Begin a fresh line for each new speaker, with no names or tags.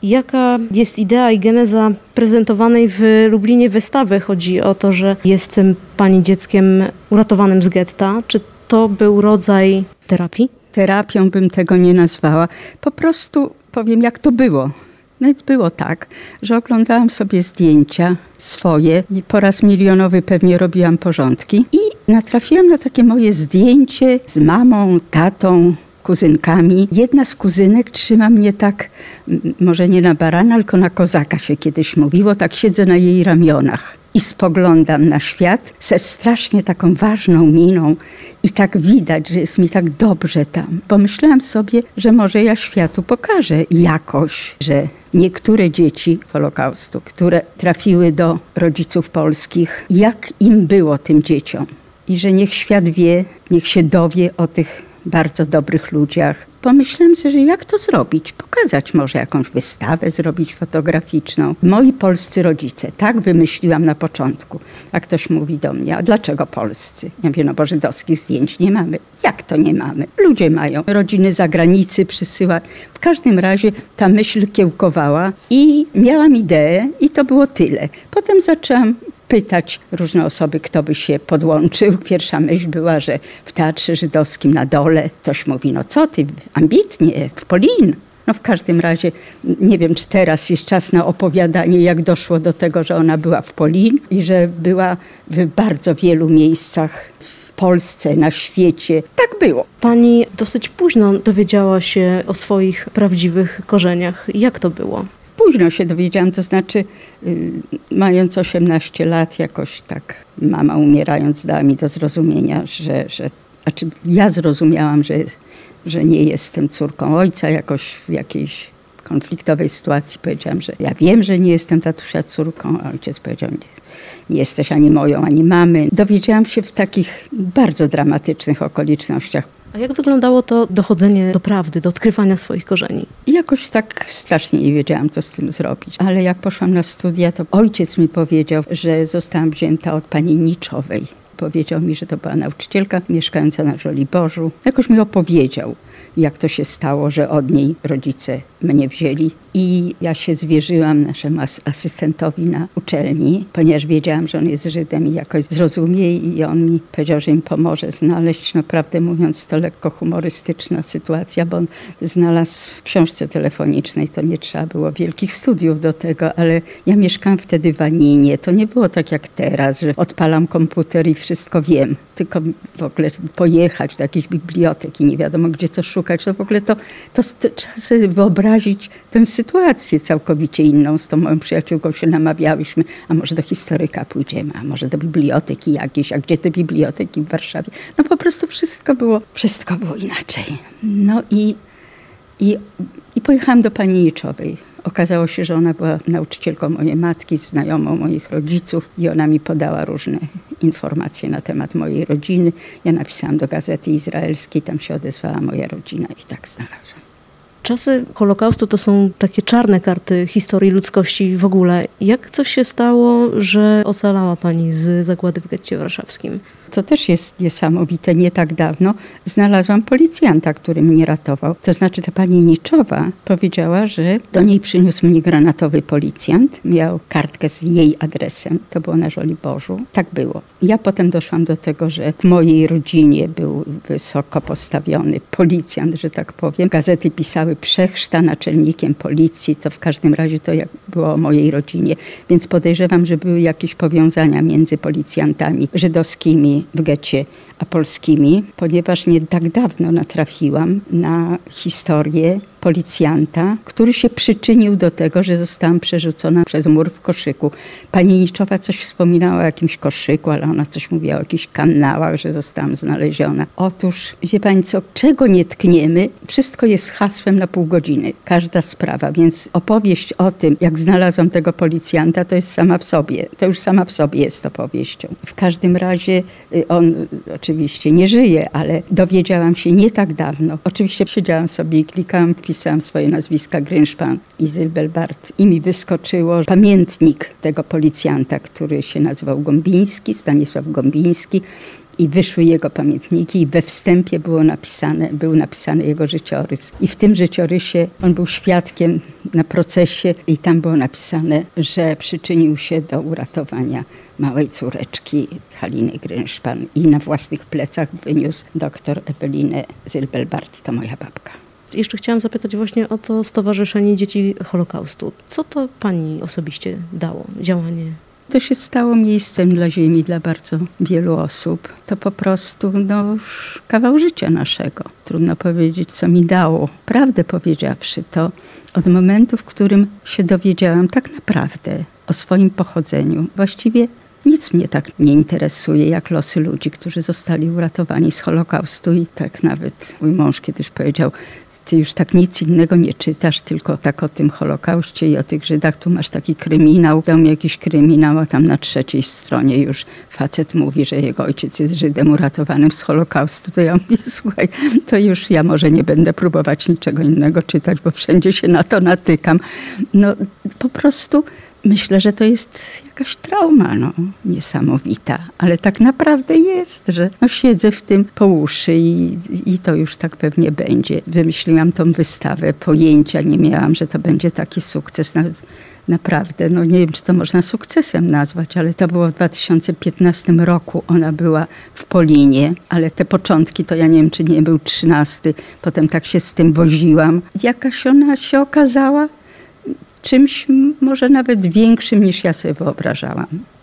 Jaka jest idea i geneza prezentowanej w Lublinie wystawy? Chodzi o to, że jest pani dzieckiem uratowanym z getta. Czy to był rodzaj terapii?
Terapią bym tego nie nazwała. Po prostu powiem, jak to było. No i było tak, że oglądałam sobie zdjęcia swoje i po raz milionowy pewnie robiłam porządki i natrafiłam na takie moje zdjęcie z mamą, tatą, kuzynkami. Jedna z kuzynek trzyma mnie tak, może nie na barana, tylko na kozaka się kiedyś mówiło, tak siedzę na jej ramionach i spoglądam na świat ze strasznie taką ważną miną i tak widać, że jest mi tak dobrze tam. Pomyślałam sobie, że może ja światu pokażę jakoś, że niektóre dzieci Holokaustu, które trafiły do rodziców polskich, jak im było tym dzieciom. I że niech świat wie, niech się dowie o tych bardzo dobrych ludziach. Pomyślałam sobie, że jak to zrobić? Pokazać może jakąś wystawę, zrobić fotograficzną. Moi polscy rodzice, tak wymyśliłam na początku. A ktoś mówi do mnie, a dlaczego polscy? Ja mówię, no bo żydowskich zdjęć nie mamy. Jak to nie mamy? Ludzie mają. Rodziny z zagranicy przysyła. W każdym razie ta myśl kiełkowała i miałam ideę i to było tyle. Potem zaczęłam pytać różne osoby, kto by się podłączył. Pierwsza myśl była, że w Teatrze Żydowskim na dole ktoś mówi, no co ty, ambitnie, w Polin. No w każdym razie nie wiem, czy teraz jest czas na opowiadanie, jak doszło do tego, że ona była w Polin i że była w bardzo wielu miejscach w Polsce, na świecie. Tak było.
Pani dosyć późno dowiedziała się o swoich prawdziwych korzeniach. Jak to było?
Późno się dowiedziałam, to znaczy mając 18 lat jakoś tak mama umierając dała mi do zrozumienia, znaczy ja zrozumiałam, że nie jestem córką ojca, jakoś w jakiejś konfliktowej sytuacji powiedziałam, że ja wiem, że nie jestem tatusia córką, a ojciec powiedział, nie jesteś ani moją, ani mamy. Dowiedziałam się w takich bardzo dramatycznych okolicznościach.
A jak wyglądało to dochodzenie do prawdy, do odkrywania swoich korzeni?
I jakoś tak strasznie nie wiedziałam, co z tym zrobić. Ale jak poszłam na studia, to ojciec mi powiedział, że zostałam wzięta od pani Niczowej. Powiedział mi, że to była nauczycielka mieszkająca na Żoliborzu. Jakoś mi opowiedział, jak to się stało, że od niej rodzice mnie wzięli. I ja się zwierzyłam naszemu asystentowi na uczelni, ponieważ wiedziałam, że on jest Żydem i jakoś zrozumie i on mi powiedział, że mi pomoże znaleźć. No prawdę mówiąc, to lekko humorystyczna sytuacja, bo on znalazł w książce telefonicznej, to nie trzeba było wielkich studiów do tego, ale ja mieszkałam wtedy w Aninie. To nie było tak jak teraz, że odpalam komputer i wszystko wiem, tylko w ogóle pojechać do jakiejś biblioteki, nie wiadomo gdzie co szukać, to w ogóle to trzeba sobie wyobrazić tę sytuację całkowicie inną. Z tą moją przyjaciółką się namawiałyśmy, a może do historyka pójdziemy, a może do biblioteki jakiejś, a gdzie te biblioteki w Warszawie? No po prostu wszystko było inaczej. No i pojechałam do pani Niczowej. Okazało się, że ona była nauczycielką mojej matki, znajomą moich rodziców i ona mi podała różne informacje na temat mojej rodziny. Ja napisałam do Gazety Izraelskiej, tam się odezwała moja rodzina i tak znalazłam.
Czasy Holokaustu to są takie czarne karty historii ludzkości w ogóle. Jak to się stało, że ocalała pani z zagłady w getcie warszawskim?
To też jest niesamowite. Nie tak dawno znalazłam policjanta, który mnie ratował. To znaczy ta pani Niczowa powiedziała, że do niej przyniósł mnie granatowy policjant. Miał kartkę z jej adresem. To było na Żoliborzu. Tak było. Ja potem doszłam do tego, że w mojej rodzinie był wysoko postawiony policjant, że tak powiem. Gazety pisały Przechrzta naczelnikiem policji. To w każdym razie to jak było o mojej rodzinie. Więc podejrzewam, że były jakieś powiązania między policjantami żydowskimi w getcie a polskimi, ponieważ nie tak dawno natrafiłam na historię policjanta, który się przyczynił do tego, że zostałam przerzucona przez mur w koszyku. Pani Niczowa coś wspominała o jakimś koszyku, ale ona coś mówiła o jakichś kanałach, że zostałam znaleziona. Otóż, wie pani co, czego nie tkniemy, wszystko jest hasłem na pół godziny. Każda sprawa, więc opowieść o tym, jak znalazłam tego policjanta, to jest sama w sobie. To już sama w sobie jest opowieścią. W każdym razie on oczywiście nie żyje, ale dowiedziałam się nie tak dawno. Oczywiście siedziałam sobie i klikałam, wpisałam swoje nazwiska Grynszpan i Zylbelbart i mi wyskoczyło pamiętnik tego policjanta, który się nazywał Gąbiński, Stanisław Gąbiński I wyszły jego pamiętniki i we wstępie był napisany jego życiorys. I w tym życiorysie on był świadkiem na procesie i tam było napisane, że przyczynił się do uratowania małej córeczki Haliny Grynszpan i na własnych plecach wyniósł doktor Ewelinę Zylbelbart, to moja babka.
Jeszcze chciałam zapytać właśnie o to Stowarzyszenie Dzieci Holokaustu. Co to pani osobiście dało, działanie?
To się stało miejscem dla ziemi dla bardzo wielu osób. To po prostu kawał życia naszego. Trudno powiedzieć, co mi dało. Prawdę powiedziawszy, to od momentu, w którym się dowiedziałam tak naprawdę o swoim pochodzeniu, właściwie nic mnie tak nie interesuje, jak losy ludzi, którzy zostali uratowani z Holokaustu. I tak nawet mój mąż kiedyś powiedział, ty już tak nic innego nie czytasz, tylko tak o tym Holokauście i o tych Żydach. Tu masz taki kryminał, dał mi jakiś kryminał, a tam na 3. stronie już facet mówi, że jego ojciec jest Żydem uratowanym z Holokaustu. To ja mówię, słuchaj, to już ja może nie będę próbować niczego innego czytać, bo wszędzie się na to natykam. Po prostu myślę, że to jest jakaś trauma niesamowita, ale tak naprawdę jest, że siedzę w tym po uszy i to już tak pewnie będzie. Wymyśliłam tą wystawę, pojęcia nie miałam, że to będzie taki sukces. Naprawdę, nie wiem, czy to można sukcesem nazwać, ale to było w 2015 roku. Ona była w Polinie, ale te początki to ja nie wiem, czy nie był 13. Potem tak się z tym woziłam. Jakaś ona się okazała czymś może nawet większym niż ja sobie wyobrażałam.